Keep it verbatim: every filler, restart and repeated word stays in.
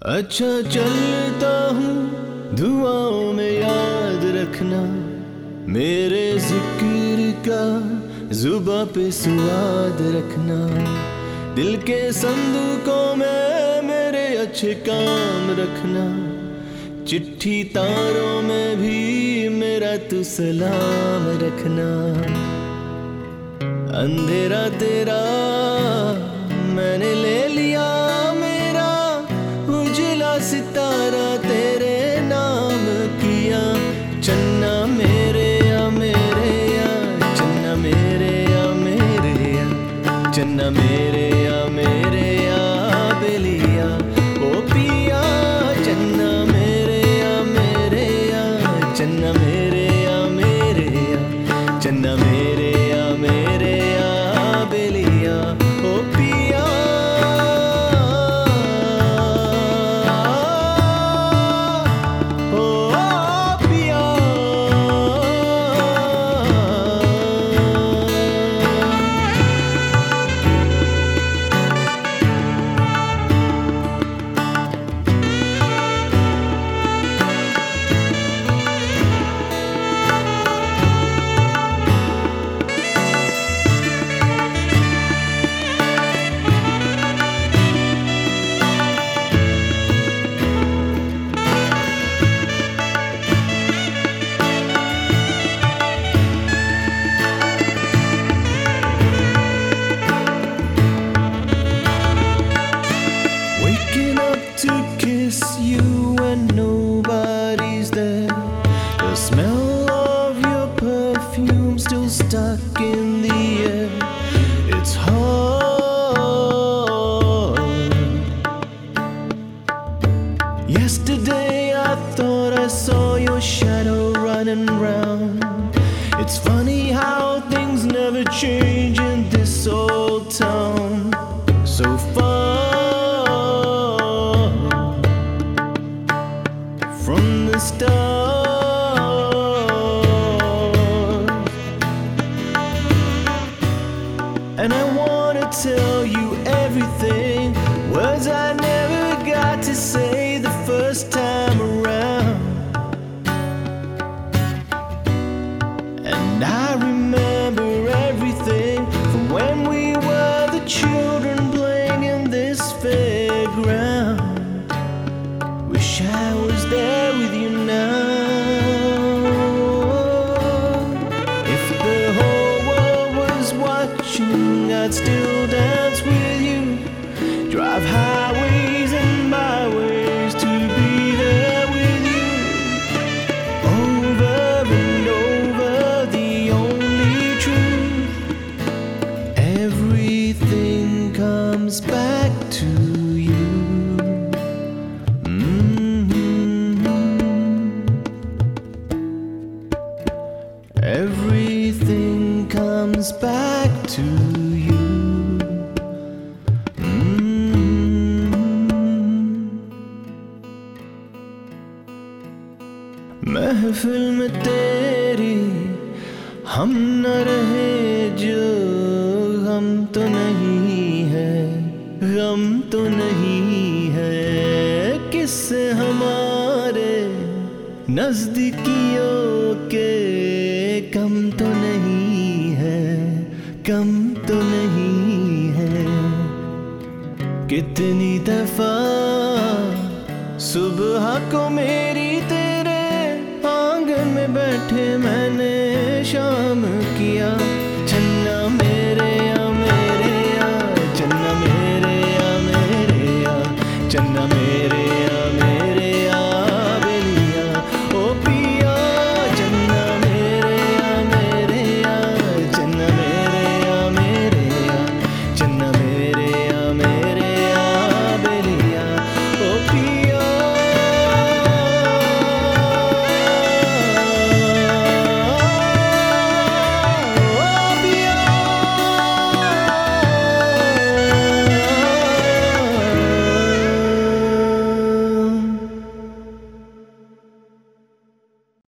अच्छा चलता हूँ दुआओं में याद रखना, मेरे जिक्र का जुबां पे स्वाद रखना। दिल के संदूकों में मेरे अच्छे काम रखना, चिट्ठी तारों में भी मेरा तू सलाम रखना। अंधेरा तेरा मैंने ले लिया, मेरा उजला सितारा तेरे नाम किया। चन्ना मेरे या मेरे या चन्ना मेरे या मेरे या चन्ना मेरे या मेरे या बेलिया ओ पिया। चन्ना मेरे या मेरे या चन्ना मेरे या मेरे या चन्ना मेरे या मेरे या बेलिया ओ पिया। To kiss you when nobody's there, the smell of your perfume still stuck in the air. It's hard. Yesterday I thought I saw your shadow running round. It's funny how things never change in this old town. So far from the stars, and I wanna tell you everything, words I never got to say the first time around. And I remember everything from when we were the children playing in this fairground. Wish I was there with you now. If the whole world was watching, I'd still dance with you. Drive highways and byways to be there with you. Over and over, the only truth. Everything comes back to you. Everything comes back to you. महफिल में तेरी हम न रहे जो गम तो नहीं है, गम तो नहीं है। किससे हमारे नजदीकियों के कम तो नहीं है, कम तो नहीं है। कितनी दफा सुबह को मेरी तेरे आंगन में बैठे मैंने शाम किया।